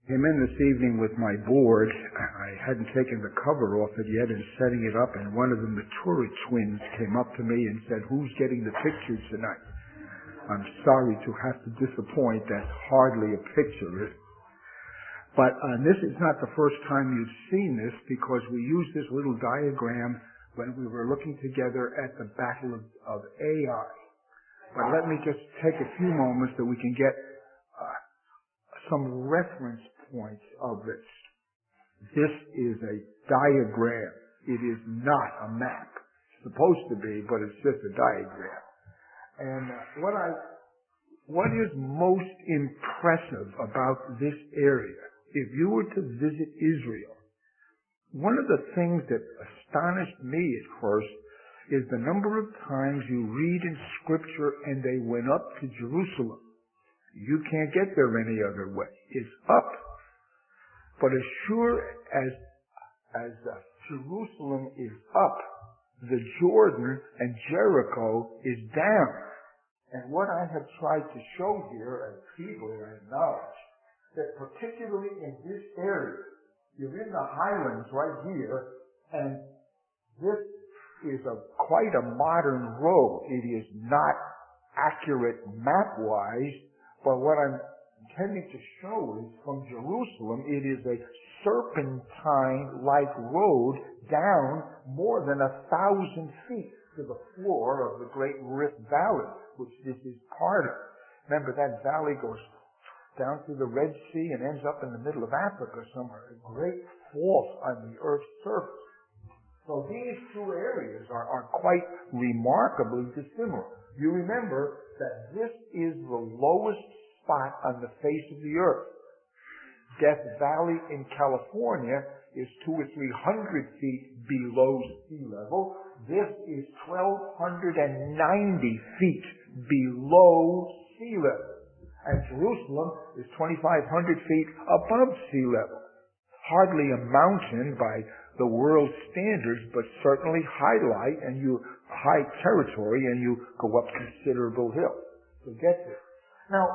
Came in this evening with my board. I hadn't taken the cover off it yet and setting it up, and one of the Matura twins came up to me and said, "Who's getting the pictures tonight?" I'm sorry to have to disappoint. That's hardly a picture. But this is not the first time you've seen this, because we used this little diagram when we were looking together at the Battle of Ai. But let me just take a few moments that we can get some reference points of this. This is a diagram. It is not a map. It's supposed to be, but it's just a diagram. And what is most impressive about this area, if you were to visit Israel, one of the things that astonished me at first is the number of times you read in Scripture and they went up to Jerusalem. You can't get there any other way. It's up. But as sure as Jerusalem is up, the Jordan and Jericho is down. And what I have tried to show here, as people acknowledge, that particularly in this area, you're in the highlands right here, and this is quite a modern road. It is not accurate map-wise, but what I'm intending to show is from Jerusalem, it is a serpentine-like road down more than 1,000 feet to the floor of the Great Rift Valley, which this is part of. Remember, that valley goes down through the Red Sea and ends up in the middle of Africa somewhere, a great fault on the Earth's surface. So these two areas are quite remarkably dissimilar. You remember that this is the lowest spot on the face of the earth. Death Valley in California is 200 or 300 feet below sea level. This is 1,290 feet below sea level. And Jerusalem is 2,500 feet above sea level. Hardly a mountain by the world's standards, but certainly high territory, and you go up considerable hills to get there. Now,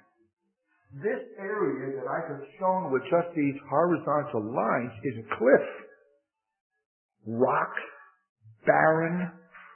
this area that I have shown with just these horizontal lines is a cliff. Rock, barren,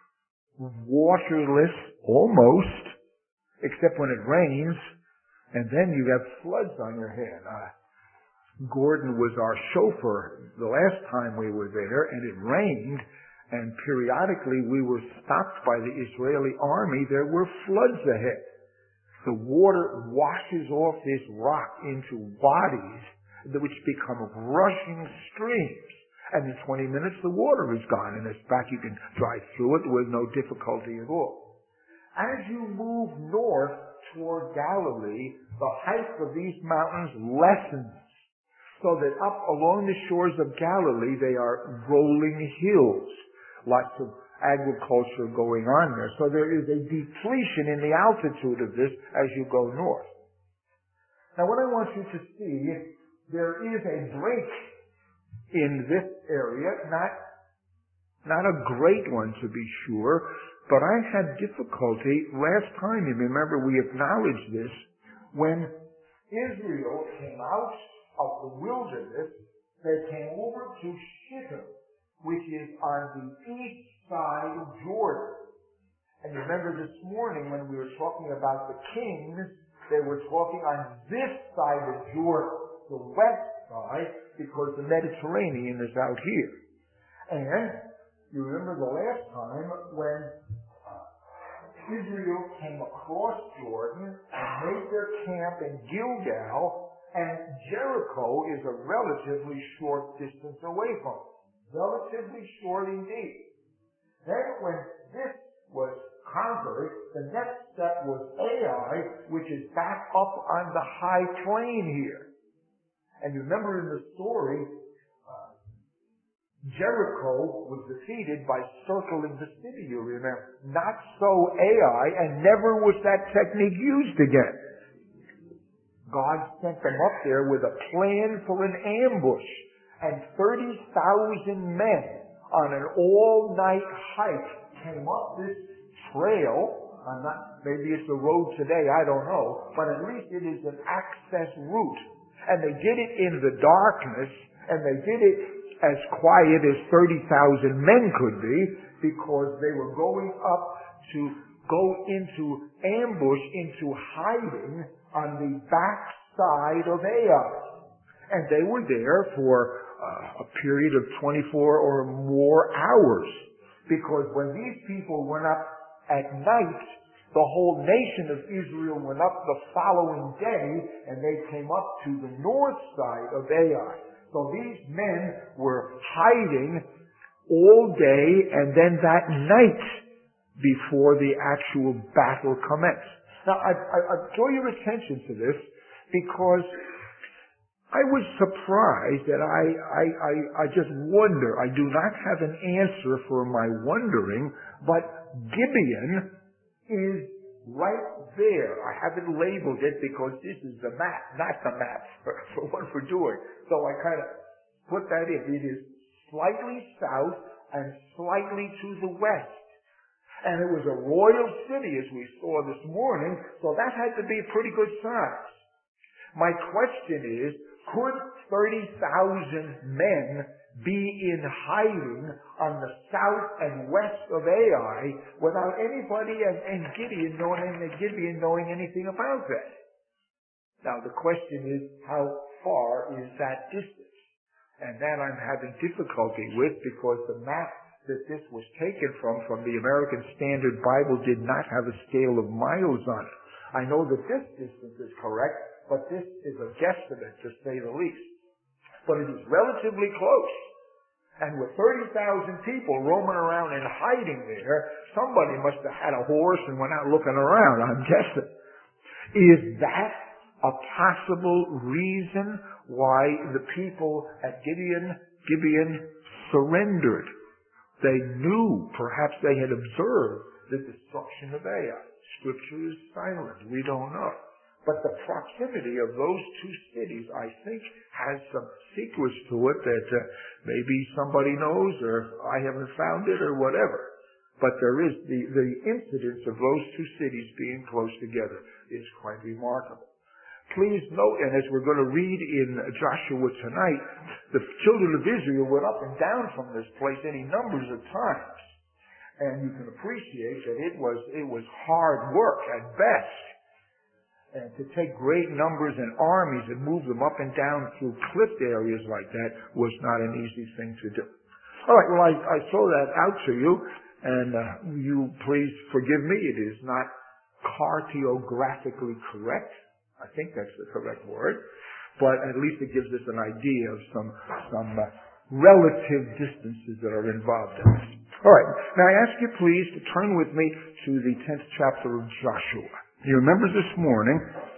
waterless, almost, except when it rains, and then you have floods on your head. Gordon was our chauffeur the last time we were there, and it rained, and periodically we were stopped by the Israeli army. There were floods ahead. The water washes off this rock into wadis, which become rushing streams. And in 20 minutes the water is gone, and it's back. You can drive through it with no difficulty at all. As you move north toward Galilee, the height of these mountains lessens, so that up along the shores of Galilee they are rolling hills. Lots of agriculture going on there. So there is a depletion in the altitude of this as you go north. Now what I want you to see, there is a break in this area, not a great one to be sure, but I had difficulty last time. You remember we acknowledged this when Israel came out of the wilderness. They came over to Shittim, which is on the east side of Jordan. And you remember this morning when we were talking about the kings, they were talking on this side of Jordan, the west side, because the Mediterranean is out here. And you remember the last time when Israel came across Jordan and made their camp in Gilgal, and Jericho is a relatively short distance away from it. Relatively short indeed. Then when this was conquered, the next step was Ai, which is back up on the high plain here. And you remember in the story, Jericho was defeated by circling the city, you remember. Not so Ai, and never was that technique used again. God sent them up there with a plan for an ambush, and 30,000 men on an all-night hike came up this trail. Maybe it's a road today, I don't know, but at least it is an access route. And they did it in the darkness, and they did it as quiet as 30,000 men could be, because they were going up to go into ambush, into hiding on the backside of Ai. And they were there for a period of 24 or more hours. Because when these people went up at night, the whole nation of Israel went up the following day, and they came up to the north side of Ai. So these men were hiding all day, and then that night before the actual battle commenced. Now, I draw your attention to this because I was surprised, and I just wonder. I do not have an answer for my wondering, but Gibeon is right there. I haven't labeled it because this is the map, not the map for what we're doing. So I kind of put that in. It is slightly south and slightly to the west. And it was a royal city, as we saw this morning, so that had to be a pretty good size. My question is, could 30,000 men be in hiding on the south and west of Ai without anybody and Gibeon knowing anything about that? Now the question is, how far is that distance? And that I'm having difficulty with, because the map that this was taken from the American Standard Bible, did not have a scale of miles on it. I know that this distance is correct, but this is a guesstimate, to say the least. But it is relatively close. And with 30,000 people roaming around and hiding there, somebody must have had a horse and went out looking around, I'm guessing. Is that a possible reason why the people at Gibeon surrendered? They knew, perhaps they had observed, the destruction of Ai. Scripture is silent. We don't know. But the proximity of those two cities, I think, has some secrets to it that maybe somebody knows, or I haven't found it, or whatever. But there is the incidence of those two cities being close together is quite remarkable. Please note, and as we're going to read in Joshua tonight, the children of Israel went up and down from this place any numbers of times. And you can appreciate that it was hard work at best. And to take great numbers and armies and move them up and down through cliff areas like that was not an easy thing to do. All right, well, I throw that out to you, and you please forgive me. It is not cartographically correct. I think that's the correct word. But at least it gives us an idea of some relative distances that are involved in this. All right. Now I ask you please to turn with me to the 10th chapter of Joshua. You remember this morning,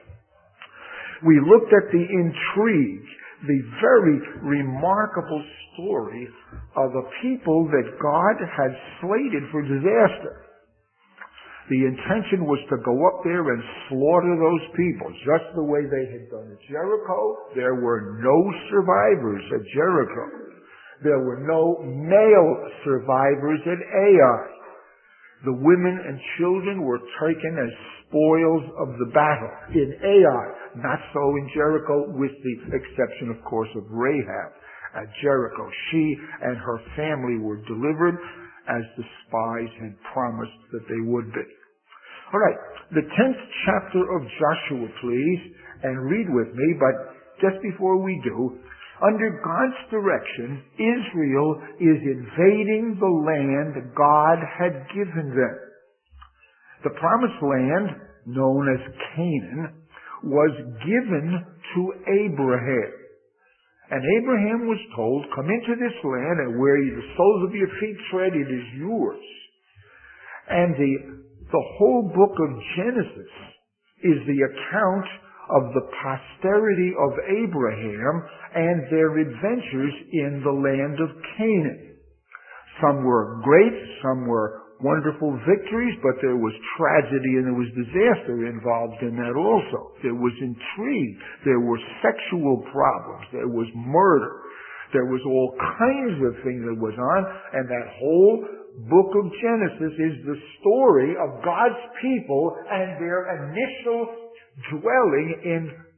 we looked at the intrigue, the very remarkable story of a people that God had slated for disaster. The intention was to go up there and slaughter those people, just the way they had done at Jericho. There were no survivors at Jericho. There were no male survivors at Ai. The women and children were taken as spoils of the battle in Ai. Not so in Jericho, with the exception, of course, of Rahab at Jericho. She and her family were delivered as the spies had promised that they would be. All right, the 10th chapter of Joshua, please, and read with me, but just before we do, under God's direction, Israel is invading the land God had given them. The promised land, known as Canaan, was given to Abraham. And Abraham was told, come into this land, and where the soles of your feet tread, it is yours. And the whole book of Genesis is the account of the posterity of Abraham and their adventures in the land of Canaan. Some were great, some were wonderful victories, but there was tragedy and there was disaster involved in that also. There was intrigue, there were sexual problems, there was murder, there was all kinds of things that was on, and that whole book of Genesis is the story of God's people and their initial dwelling in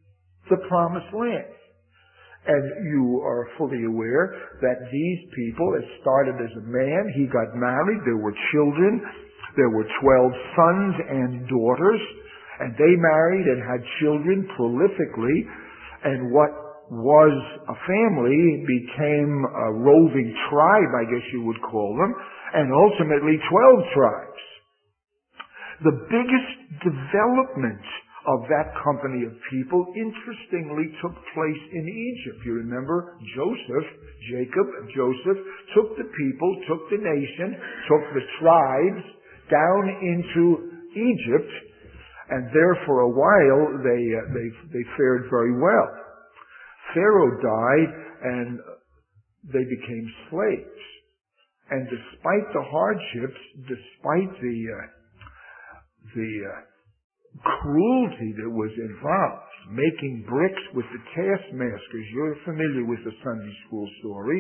the promised land. And you are fully aware that these people, it started as a man, he got married, there were children, there were 12 sons and daughters, and they married and had children prolifically, and what was a family became a roving tribe, I guess you would call them, and ultimately 12 tribes. The biggest development of that company of people, interestingly, took place in Egypt. You remember Joseph took the people, took the nation, took the tribes down into Egypt, and there for a while they fared very well. Pharaoh died and they became slaves. And despite the hardships, despite the cruelty that was involved, making bricks with the taskmasters, you're familiar with the Sunday school stories,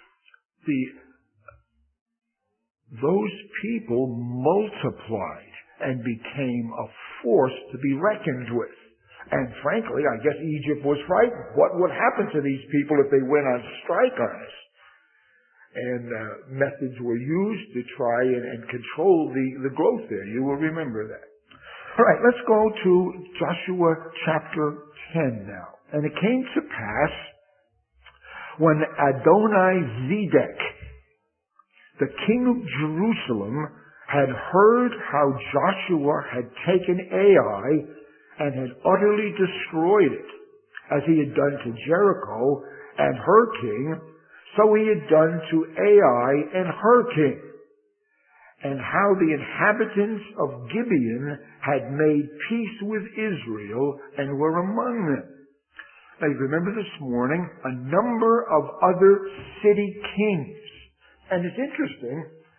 those people multiplied and became a force to be reckoned with. And frankly, I guess Egypt was frightened. What would happen to these people if they went on strike on us? And methods were used to try and control the growth there. You will remember that. All right, let's go to Joshua chapter 10 now. And it came to pass when Adoni-Zedek, the king of Jerusalem, had heard how Joshua had taken Ai and had utterly destroyed it, as he had done to Jericho and her king, so he had done to Ai and her king, and how the inhabitants of Gibeon had made peace with Israel and were among them. Now you remember this morning a number of other city kings. And it's interesting,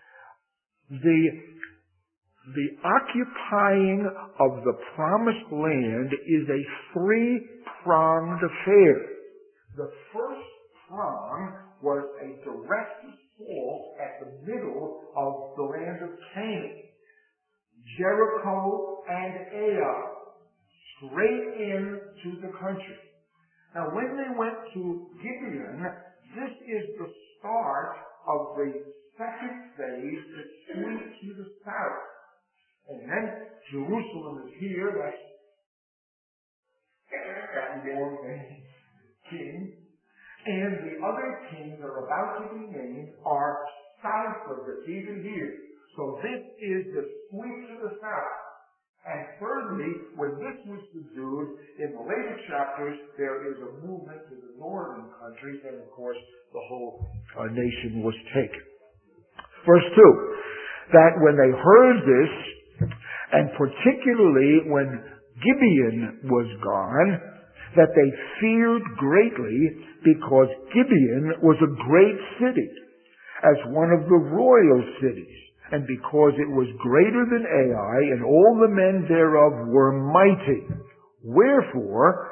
the occupying of the promised land is a three-pronged affair. The first prong was a direct assault at the middle of the land of Canaan. Jericho and Ai, straight into the country. Now when they went to Gibeon, this is the start of the second phase that sweeps to the south. And then Jerusalem is here, that's that warm king. And the other kings that are about to be named are south of it, even here. So this is the sweep to the south. And thirdly, when this was subdued, in the later chapters, there is a movement to the northern countries, and of course, the whole nation was taken. Verse 2, that when they heard this, and particularly when Gibeon was gone, that they feared greatly, because Gibeon was a great city, as one of the royal cities, and because it was greater than Ai, and all the men thereof were mighty. Wherefore,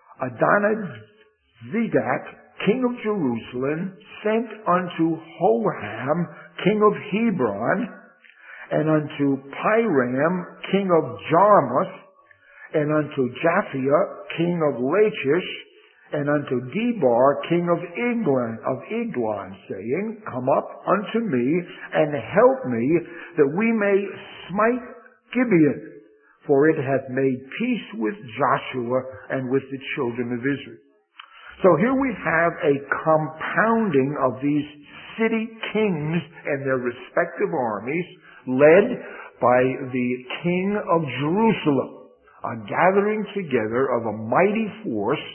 Adoni-Zedek, king of Jerusalem, sent unto Hoham, king of Hebron, and unto Piram, king of Jarmuth, and unto Japhia, king of Lachish, and unto Debar, king of Eglon, saying, Come up unto me, and help me, that we may smite Gibeon, for it hath made peace with Joshua and with the children of Israel. So here we have a compounding of these city kings and their respective armies, led by the king of Jerusalem, a gathering together of a mighty force.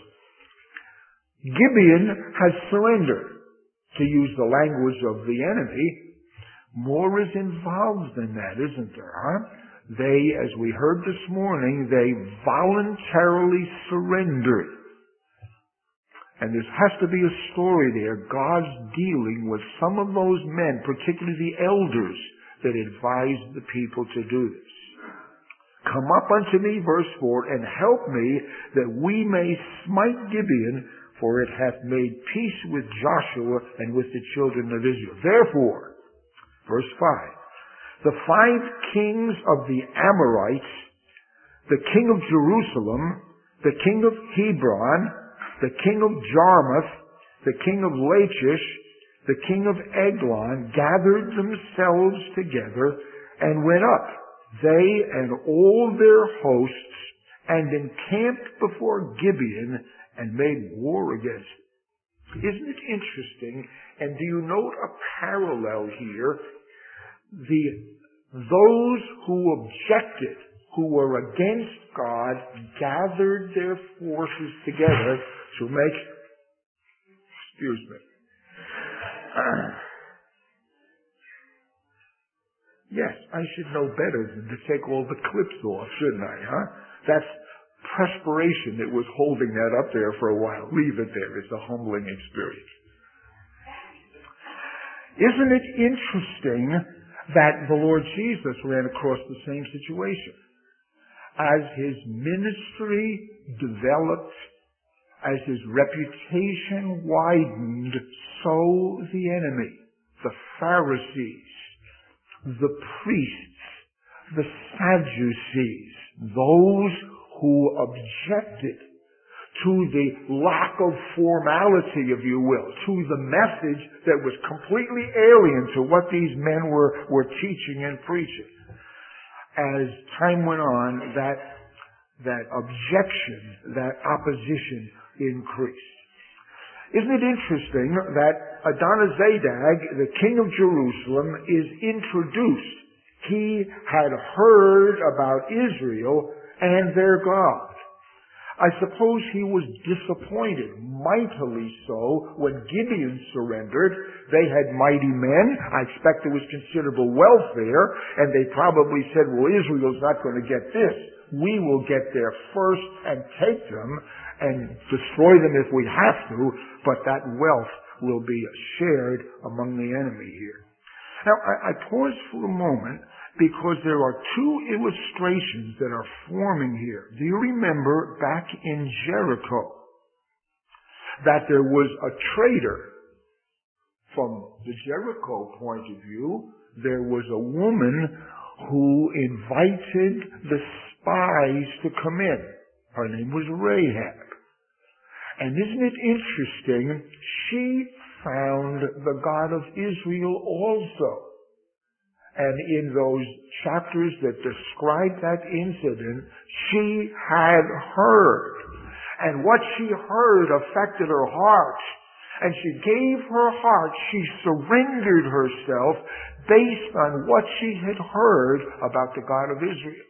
Gibeon has surrendered. To use the language of the enemy, more is involved than that, isn't there? Huh? They, as we heard this morning, they voluntarily surrendered. And there has to be a story there, God's dealing with some of those men, particularly the elders, that advised the people to do this. Come up unto me, verse 4, and help me, that we may smite Gibeon, for it hath made peace with Joshua and with the children of Israel. Therefore, verse 5, the 5 kings of the Amorites, the king of Jerusalem, the king of Hebron, the king of Jarmuth, the king of Lachish, the king of Eglon gathered themselves together and went up, they and all their hosts, and encamped before Gibeon and made war against it. Isn't it interesting? And do you note a parallel here? Those who objected, who were against God, gathered their forces together to make, excuse me, yes, I should know better than to take all the clips off, shouldn't I, huh? That's perspiration that was holding that up there for a while. Leave it there. It's a humbling experience. Isn't it interesting that the Lord Jesus ran across the same situation? As his ministry developed, as his reputation widened, so the enemy, the Pharisees, the priests, the Sadducees, those who objected to the lack of formality, if you will, to the message that was completely alien to what these men were teaching and preaching. As time went on, that objection, that opposition increased. Isn't it interesting that Adonizedek, the king of Jerusalem, is introduced? He had heard about Israel and their God. I suppose he was disappointed, mightily so, when Gibeon surrendered. They had mighty men. I expect there was considerable welfare, and they probably said, well, Israel's not going to get this. We will get there first and take them and destroy them if we have to, but that wealth will be shared among the enemy here. Now, I pause for a moment because there are two illustrations that are forming here. Do you remember back in Jericho that there was a traitor? From the Jericho point of view, there was a woman who invited the spies to come in. Her name was Rahab. And isn't it interesting? She found the God of Israel also. And in those chapters that describe that incident, she had heard. And what she heard affected her heart. And she gave her heart, she surrendered herself based on what she had heard about the God of Israel.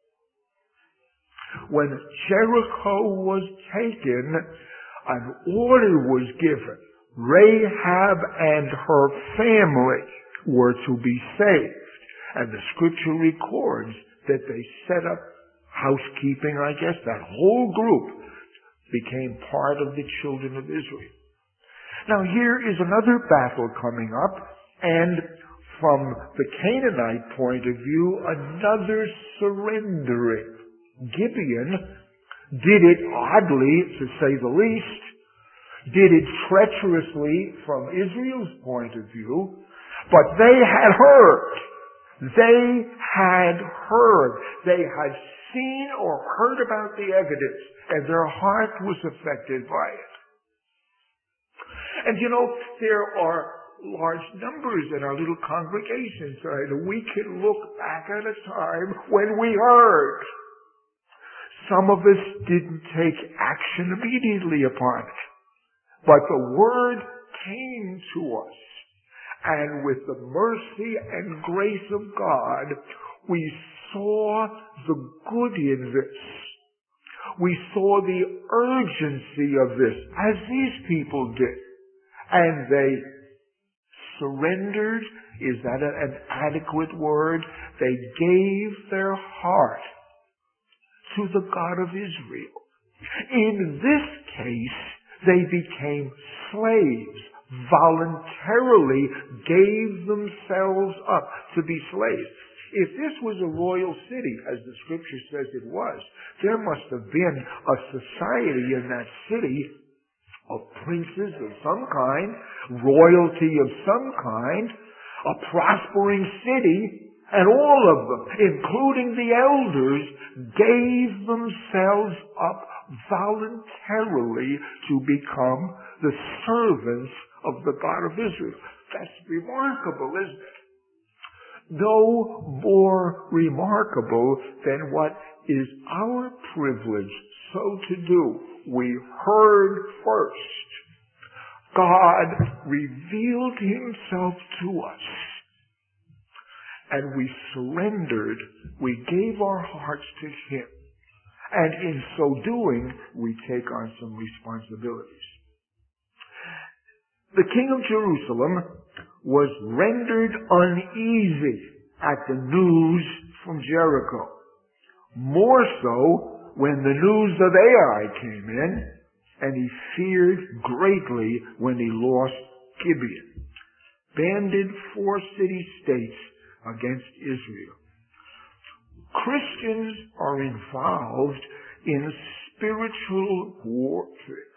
When Jericho was taken, an order was given. Rahab and her family were to be saved. And the scripture records that they set up housekeeping, I guess. That whole group became part of the children of Israel. Now here is another battle coming up, and from the Canaanite point of view, another surrendering. Gibeon did it oddly, to say the least, did it treacherously from Israel's point of view, but they had heard. They had heard. They had seen or heard about the evidence, and their heart was affected by it. And you know, there are large numbers in our little congregations, right? We can look back at a time when we heard. Some of us didn't take action immediately upon it. But the word came to us. And with the mercy and grace of God, we saw the good in this. We saw the urgency of this, as these people did. And they surrendered. Is that an adequate word? They gave their heart to the God of Israel. In this case, they became slaves, voluntarily gave themselves up to be slaves. If this was a royal city, as the scripture says it was, there must have been a society in that city of princes of some kind, royalty of some kind, a prospering city, and all of them, including the elders, gave themselves up voluntarily to become the servants of the God of Israel. That's remarkable, isn't it? No more remarkable than what is our privilege so to do. We heard first. God revealed himself to us. And we surrendered. We gave our hearts to him. And in so doing, we take on some responsibilities. The king of Jerusalem was rendered uneasy at the news from Jericho. More so when the news of Ai came in, and he feared greatly when he lost Gibeon. Banded 4 city-states against Israel. Christians are involved in spiritual warfare.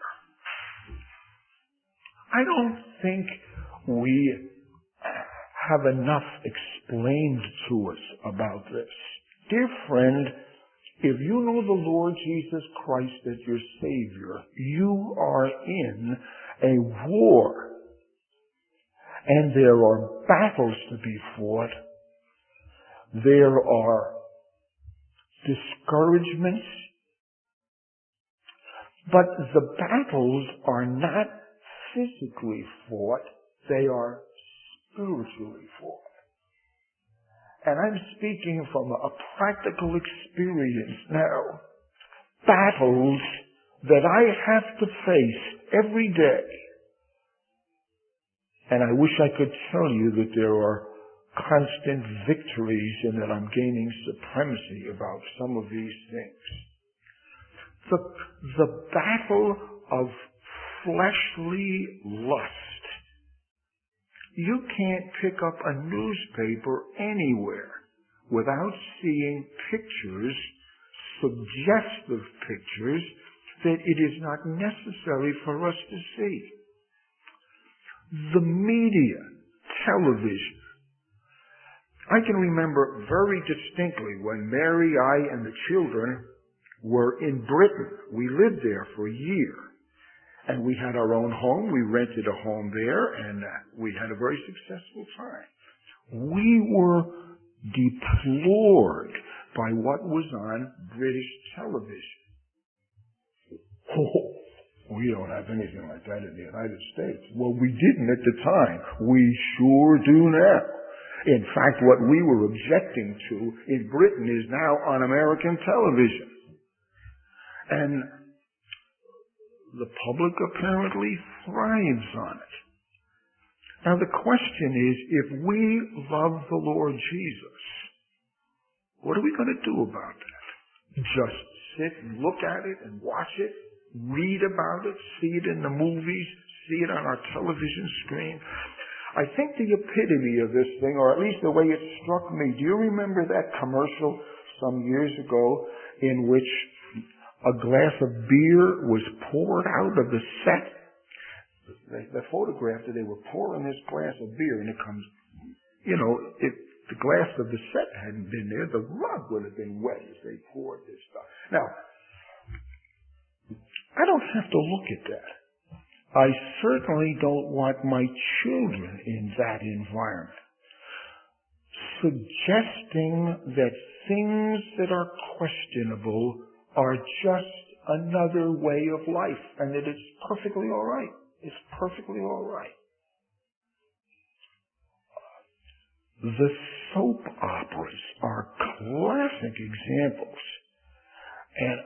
I don't think we have enough explained to us about this. Dear friend, if you know the Lord Jesus Christ as your Savior, you are in a war. And there are battles to be fought. There are discouragements. But the battles are not physically fought. They are spiritually fought. And I'm speaking from a practical experience now. Battles that I have to face every day. And I wish I could tell you that there are constant victories and that I'm gaining supremacy about some of these things. The battle of fleshly lust. You can't pick up a newspaper anywhere without seeing pictures, suggestive pictures, that it is not necessary for us to see. The media, television. I can remember very distinctly when Mary, I, and the children were in Britain. We lived there for a year. And we had our own home. We rented a home there, and we had a very successful time. We were deplored by what was on British television. Oh, we don't have anything like that in the United States. Well, we didn't at the time. We sure do now. In fact, what we were objecting to in Britain is now on American television. And the public apparently thrives on it. Now the question is, if we love the Lord Jesus, what are we going to do about that? Just sit and look at it and watch it, read about it, see it in the movies, see it on our television screen? I think the epitome of this thing, or at least the way it struck me, do you remember that commercial some years ago in which a glass of beer was poured out of the set? They photographed it. They were pouring this glass of beer, and it comes, if the glass of the set hadn't been there, the rug would have been wet as they poured this stuff. Now, I don't have to look at that. I certainly don't want my children in that environment. Suggesting that things that are questionable are just another way of life, and that it's perfectly all right. It's perfectly all right. The soap operas are classic examples. And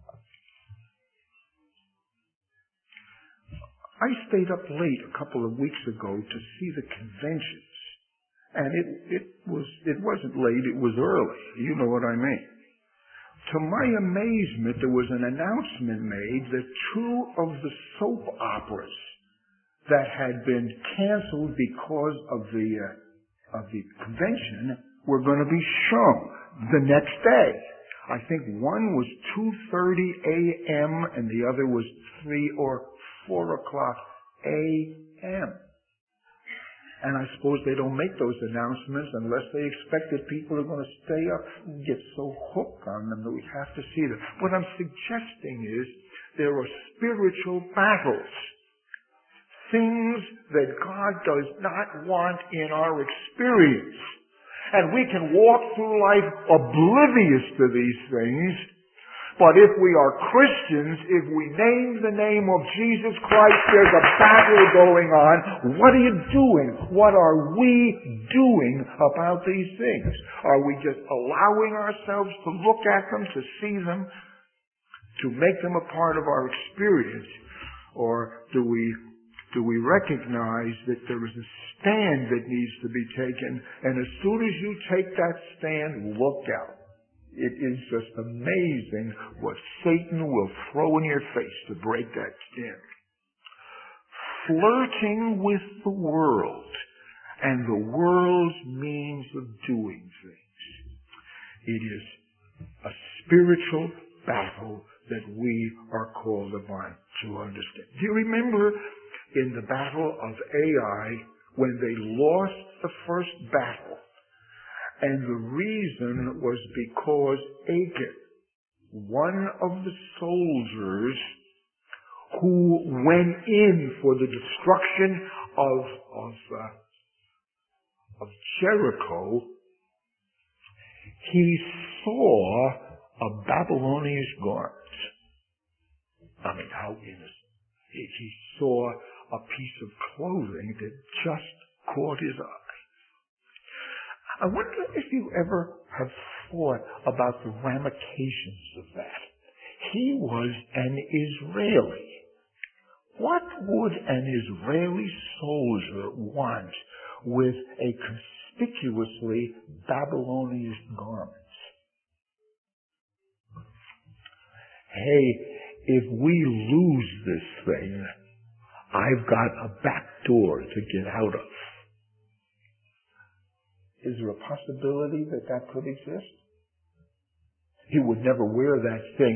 I stayed up late a couple of weeks ago to see the conventions. And it wasn't late, it was early. You know what I mean. To my amazement, there was an announcement made that 2 of the soap operas that had been canceled because of the convention were going to be shown the next day. I think one was 2:30 a.m. and the other was 3 or 4 o'clock a.m. And I suppose they don't make those announcements unless they expect that people are going to stay up and get so hooked on them that we have to see them. What I'm suggesting is There are spiritual battles. Things that God does not want in our experience. And we can walk through life oblivious to these things. But if we are Christians, if we name the name of Jesus Christ, there's a battle going on. What are you doing? What are we doing about these things? Are we just allowing ourselves to look at them, to see them, to make them a part of our experience? Or do we recognize that there is a stand that needs to be taken, and as soon as you take that stand, look out. It is just amazing what Satan will throw in your face to break that stand. Flirting with the world and the world's means of doing things. It is a spiritual battle that we are called upon to understand. Do you remember in the battle of Ai when they lost the first battle? And the reason was because Achan, one of the soldiers who went in for the destruction of Jericho, he saw a Babylonian garment. I mean, how innocent. He saw a piece of clothing that just caught his eye. I wonder if you ever have thought about the ramifications of that. He was an Israeli. What would an Israeli soldier want with a conspicuously Babylonian garment? Hey, if we lose this thing, I've got a back door to get out of. Is there a possibility that that could exist? He would never wear that thing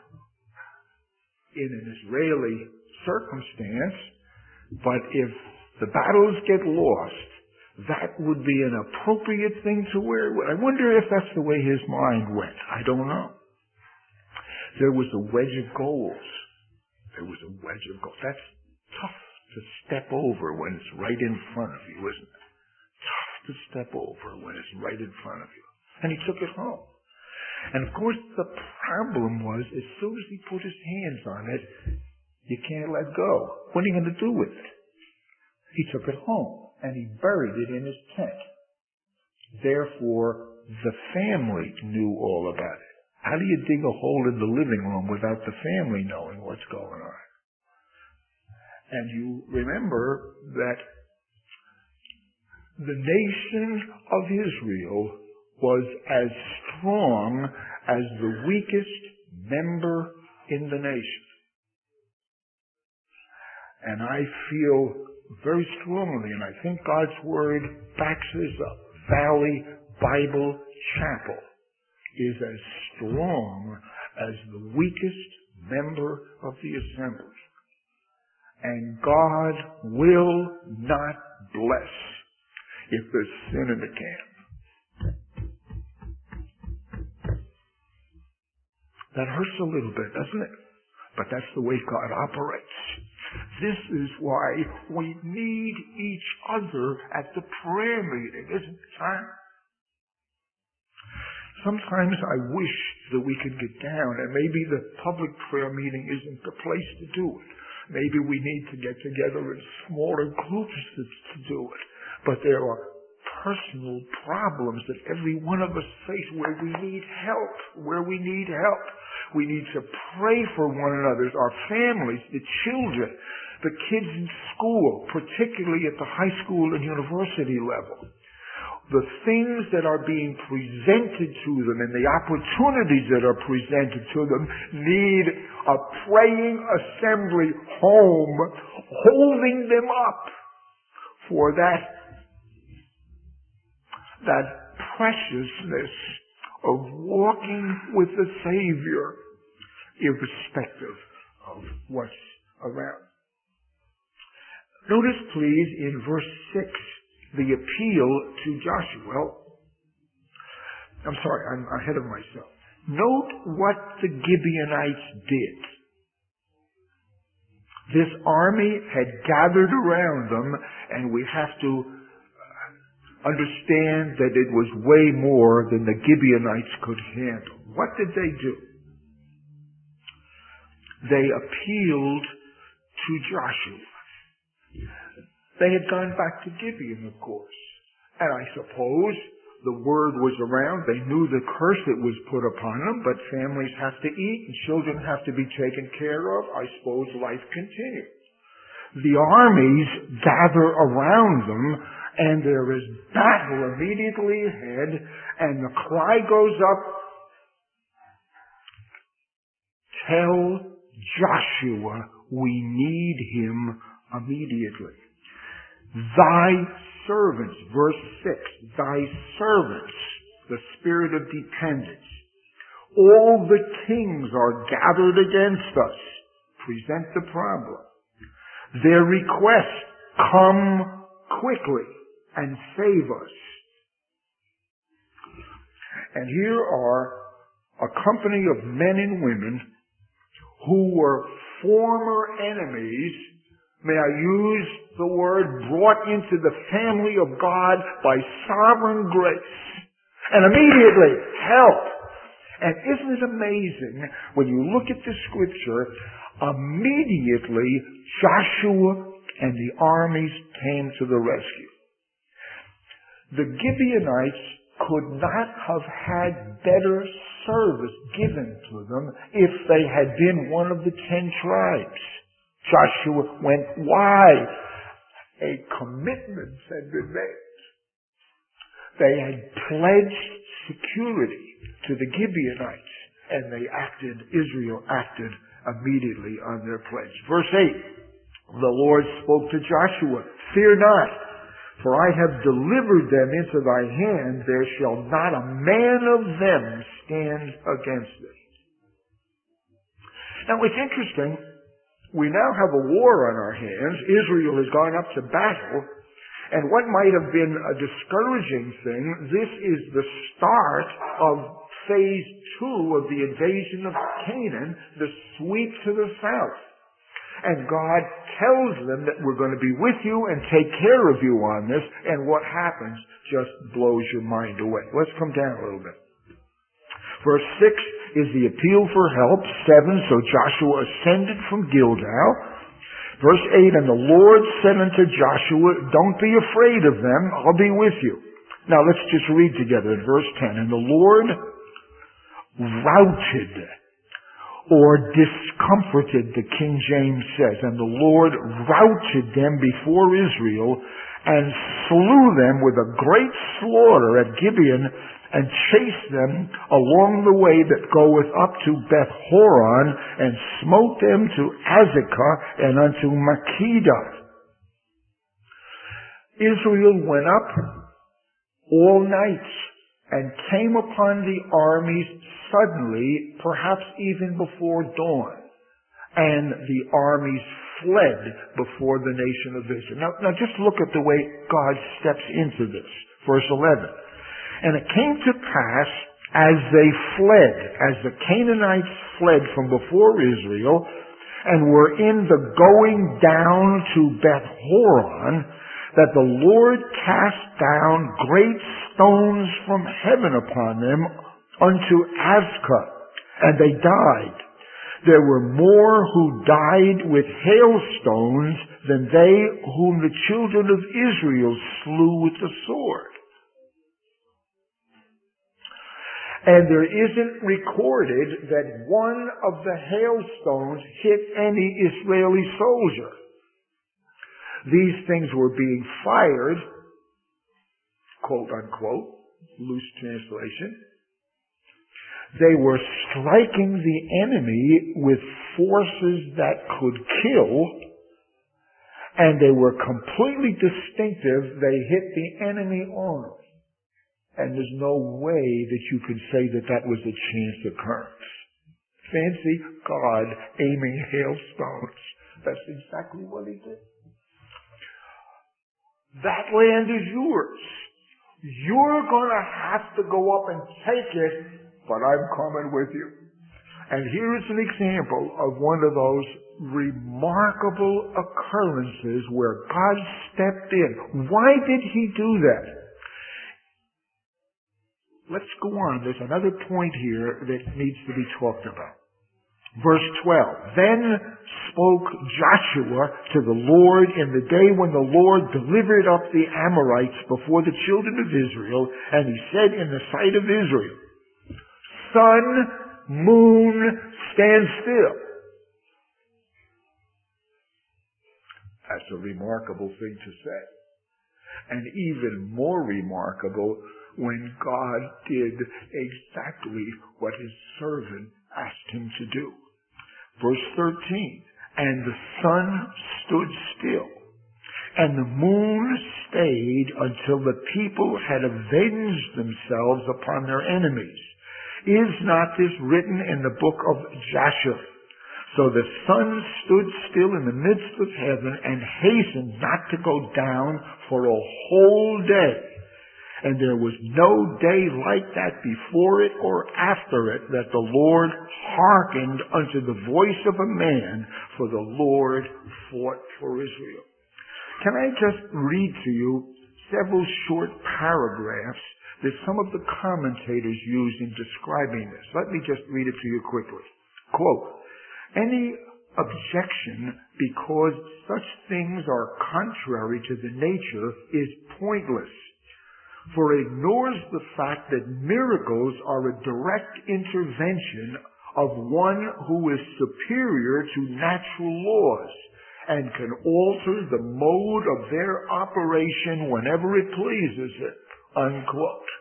in an Israeli circumstance, but if the battles get lost, that would be an appropriate thing to wear. I wonder if that's the way his mind went. I don't know. There was a wedge of gold. That's tough to step over when it's right in front of you, isn't it? To step over when it's right in front of you. And he took it home. And of course the problem was, as soon as he put his hands on it, you can't let go. What are you going to do with it? He took it home and he buried it in his tent. Therefore, the family knew all about it. How do you dig a hole in the living room without the family knowing what's going on? And you remember that the nation of Israel was as strong as the weakest member in the nation. And I feel very strongly, and I think God's Word backs this up, Valley Bible Chapel is as strong as the weakest member of the assembly. And God will not bless if there's sin in the camp. That hurts a little bit, doesn't it? But that's the way God operates. This is why we need each other at the prayer meeting, isn't it, huh? Sometimes I wish that we could get down, and maybe the public prayer meeting isn't the place to do it. Maybe we need to get together in smaller groups to do it. But there are personal problems that every one of us face where we need help. We need to pray for one another, our families, the children, the kids in school, particularly at the high school and university level. The things that are being presented to them and the opportunities that are presented to them need a praying assembly home holding them up for that preciousness of walking with the Savior, irrespective of what's around. Notice, please, in verse 6, the appeal to Joshua. I'm sorry, I'm ahead of myself. Note what the Gibeonites did. This army had gathered around them, and we have to understand that it was way more than the Gibeonites could handle. What did they do? They appealed to Joshua. They had gone back to Gibeon, of course. And I suppose the word was around. They knew the curse that was put upon them, but families have to eat and children have to be taken care of. I suppose life continues. The armies gather around them, and there is battle immediately ahead, and the cry goes up, "Tell Joshua we need him immediately." Thy servants, verse 6, thy servants, the spirit of dependence, all the kings are gathered against us. Present the problem. Their request, come quickly and save us. And here are a company of men and women who were former enemies, may I use the word, brought into the family of God by sovereign grace. And immediately, help. And isn't it amazing, when you look at the scripture, immediately Joshua and the armies came to the rescue. The Gibeonites could not have had better service given to them if they had been one of the 10 tribes. Joshua went, why? A commitment had been made. They had pledged security to the Gibeonites, and Israel acted immediately on their pledge. Verse 8, the Lord spoke to Joshua, "Fear not, for I have delivered them into thy hand. There shall not a man of them stand against thee." Now it's interesting. We now have a war on our hands. Israel has gone up to battle. And what might have been a discouraging thing, this is the start of phase 2 of the invasion of Canaan, the sweep to the south. And God tells them that we're going to be with you and take care of you on this. And what happens just blows your mind away. Let's come down a little bit. Verse 6 is the appeal for help. 7, so Joshua ascended from Gilgal. Verse 8, and the Lord said unto Joshua, don't be afraid of them, I'll be with you. Now let's just read together in verse 10. And the Lord routed, or discomforted, the King James says, and the Lord routed them before Israel, and slew them with a great slaughter at Gibeon, and chased them along the way that goeth up to Beth Horon, and smote them to Azekah and unto Makkedah. Israel went up all night and came upon the armies suddenly, perhaps even before dawn. And the armies fled before the nation of Israel. Now just look at the way God steps into this. Verse 11. And it came to pass, as they fled, as the Canaanites fled from before Israel, and were in the going down to Beth Horon, that the Lord cast down great stones from heaven upon them unto Azekah, and they died. There were more who died with hailstones than they whom the children of Israel slew with the sword. And there isn't recorded that one of the hailstones hit any Israeli soldier. These things were being fired, quote unquote, loose translation. They were striking the enemy with forces that could kill, and they were completely distinctive. They hit the enemy only. And there's no way that you could say that that was a chance occurrence. Fancy God aiming hailstones. That's exactly what he did. That land is yours. You're going to have to go up and take it, but I'm coming with you. And here's an example of one of those remarkable occurrences where God stepped in. Why did he do that? Let's go on. There's another point here that needs to be talked about. Verse 12. Then spoke Joshua to the Lord in the day when the Lord delivered up the Amorites before the children of Israel, and he said in the sight of Israel, sun, moon, stand still. That's a remarkable thing to say. And even more remarkable when God did exactly what his servant asked him to do. Verse 13, and the sun stood still, and the moon stayed until the people had avenged themselves upon their enemies. Is not this written in the book of Joshua? So the sun stood still in the midst of heaven and hastened not to go down for a whole day. And there was no day like that before it or after it that the Lord hearkened unto the voice of a man, for the Lord fought for Israel. Can I just read to you several short paragraphs that some of the commentators use in describing this? Let me just read it to you quickly. Quote, any objection because such things are contrary to the nature is pointless, for it ignores the fact that miracles are a direct intervention of one who is superior to natural laws and can alter the mode of their operation whenever it pleases it. Unquote.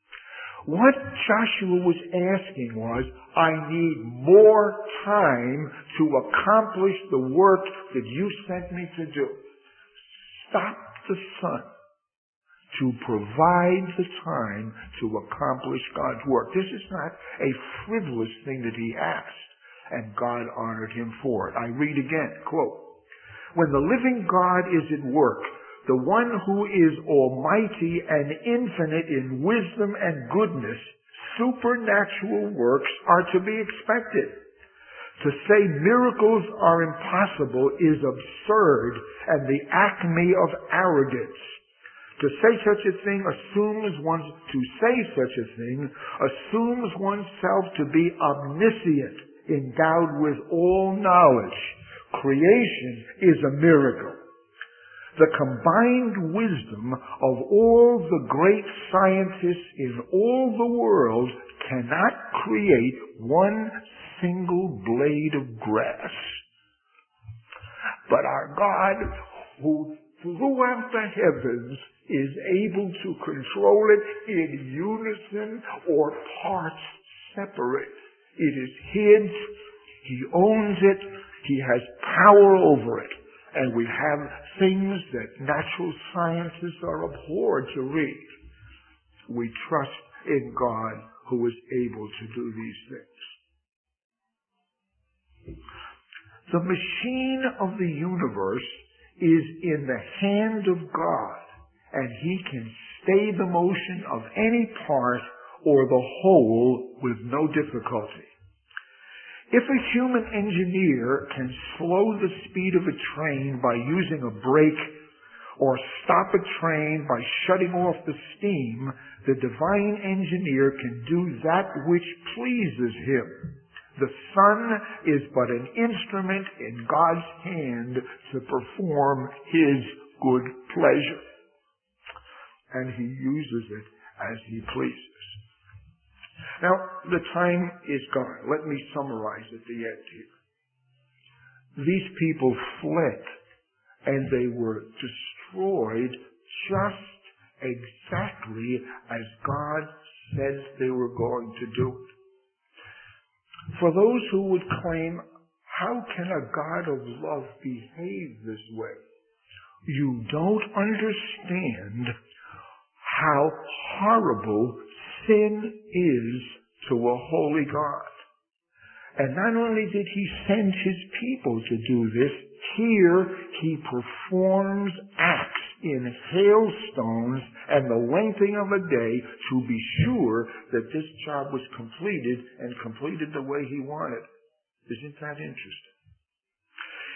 What Joshua was asking was, I need more time to accomplish the work that you sent me to do. Stop the sun to provide the time to accomplish God's work. This is not a frivolous thing that he asked, and God honored him for it. I read again, quote, when the living God is at work, the one who is almighty and infinite in wisdom and goodness, supernatural works are to be expected. To say miracles are impossible is absurd and the acme of arrogance. To say such a thing assumes oneself to be omniscient, endowed with all knowledge. Creation is a miracle. The combined wisdom of all the great scientists in all the world cannot create one single blade of grass. But our God, who throughout the heavens is able to control it in unison or parts separate. It is his. He owns it. He has power over it. And we have things that natural scientists are abhorred to read. We trust in God who is able to do these things. The machine of the universe is in the hand of God, and he can stay the motion of any part or the whole with no difficulty. If a human engineer can slow the speed of a train by using a brake or stop a train by shutting off the steam, the divine engineer can do that which pleases him. The sun is but an instrument in God's hand to perform his good pleasure. And he uses it as he pleases. Now, the time is gone. Let me summarize at the end here. These people fled, and they were destroyed just exactly as God says they were going to do it. For those who would claim, how can a God of love behave this way? You don't understand how horrible sin is to a holy God. And not only did he send his people to do this, here he performs acts in hailstones and the lengthening of a day to be sure that this job was completed and completed the way he wanted. Isn't that interesting?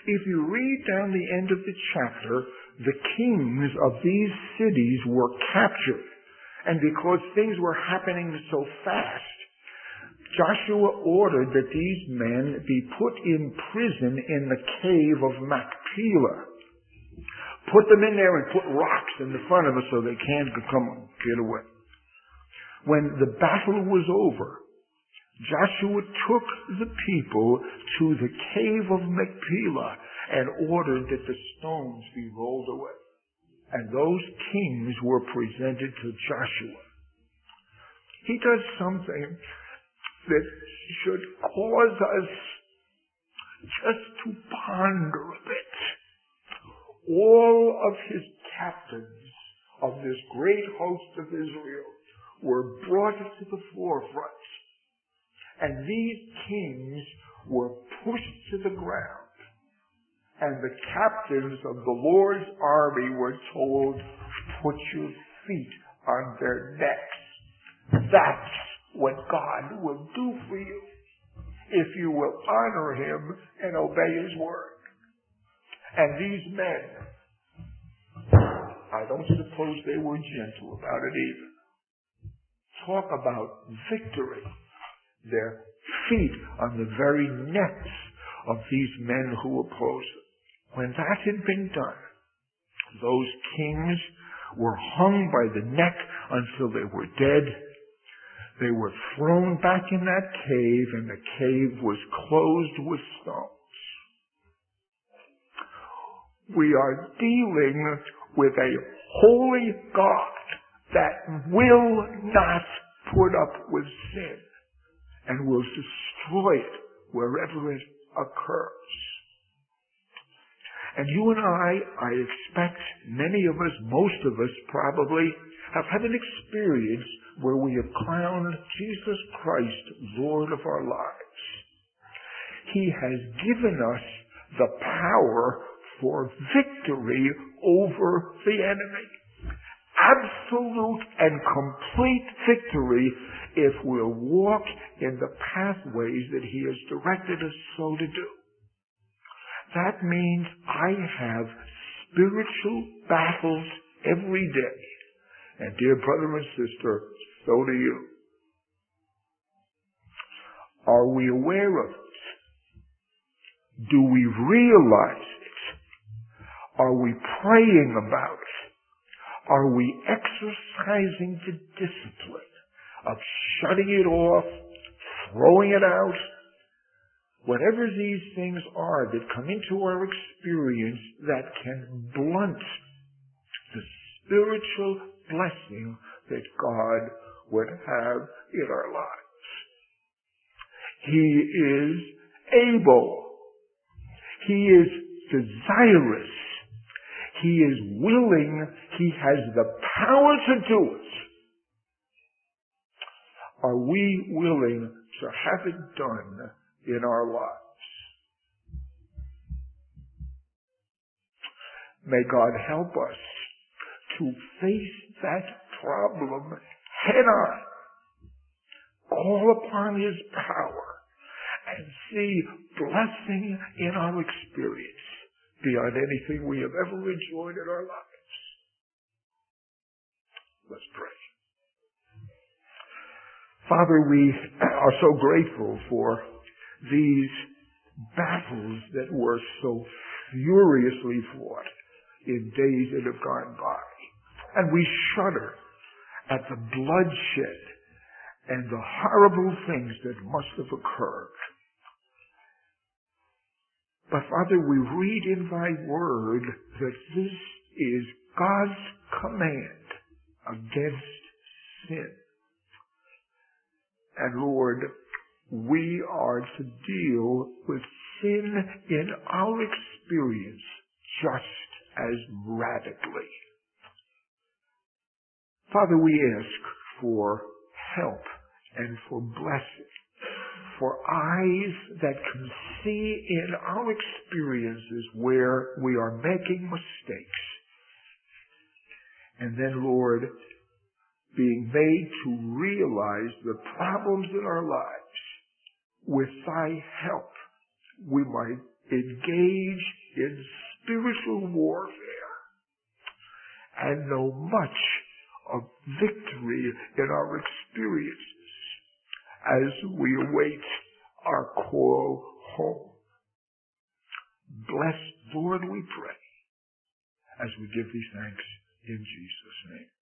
If you read down the end of the chapter, the kings of these cities were captured. And because things were happening so fast, Joshua ordered that these men be put in prison in the cave of Machpelah. Put them in there and put rocks in the front of them so they can't come and get away. When the battle was over, Joshua took the people to the cave of Machpelah and ordered that the stones be rolled away. And those kings were presented to Joshua. He does something that should cause us just to ponder a bit. All of his captains of this great host of Israel were brought to the forefront. And these kings were pushed to the ground. And the captains of the Lord's army were told, put your feet on their necks. That's what God will do for you if you will honor him and obey his word. And these men, I don't suppose they were gentle about it either. Talk about victory. Their feet on the very necks of these men who opposed them. When that had been done, those kings were hung by the neck until they were dead. They were thrown back in that cave, and the cave was closed with stones. We are dealing with a holy God that will not put up with sin and will destroy it wherever it occurs. And you and I expect many of us, most of us probably, have had an experience where we have crowned Jesus Christ Lord of our lives. He has given us the power for victory over the enemy. Absolute and complete victory if we'll walk in the pathways that he has directed us so to do. That means I have spiritual battles every day. And dear brother and sister, so do you. Are we aware of it? Do we realize it? Are we praying about it? Are we exercising the discipline of shutting it off, throwing it out? Whatever these things are that come into our experience that can blunt the spiritual blessing that God would have in our lives. He is able. He is desirous. He is willing. He has the power to do it. Are we willing to have it done in our lives? May God help us to face that problem head on. Call upon his power and see blessing in our experience beyond anything we have ever enjoyed in our lives. Let's pray. Father, we are so grateful for these battles that were so furiously fought in days that have gone by. And we shudder at the bloodshed and the horrible things that must have occurred. But Father, we read in thy word that this is God's command against sin. And Lord, we are to deal with sin in our experience just as radically. Father, we ask for help and for blessing, for eyes that can see in our experiences where we are making mistakes. And then, Lord, being made to realize the problems in our lives, with thy help, we might engage in spiritual warfare and know much of victory in our experiences as we await our call home. Bless, Lord, we pray, as we give these thanks in Jesus' name.